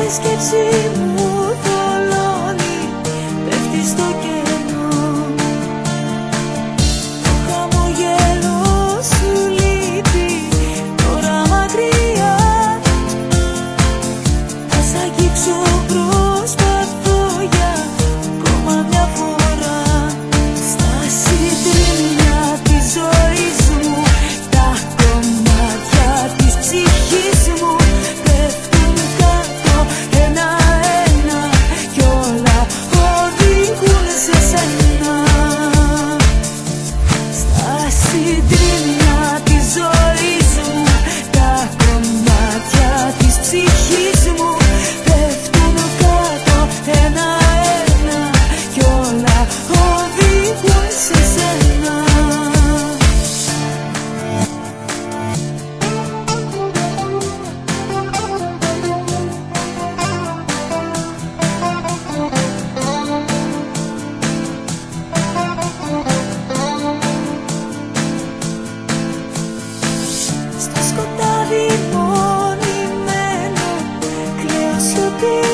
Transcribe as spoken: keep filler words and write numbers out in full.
σκέψη μου θολώνει, πέφτει στο κενό. Το χαμογέλο σου λείπει τώρα μακριά. Θα σ' αγγίξω, προσπαθώ για ακόμα μια φορά. Στα συντρίμμια της ζωής μου, τα κομμάτια της ψυχής μου πέφτουν κάτω ένα-ένα κι όλα οδηγούν σε σένα. Στα συντρίμμια της ζωής μου, τα κομμάτια της ψυχής μου πέφτουν κάτω ένα-ένα κι όλα οδηγούν σε σένα. Στο σκοτάδι μόνιμένο κλαίω σιωπή.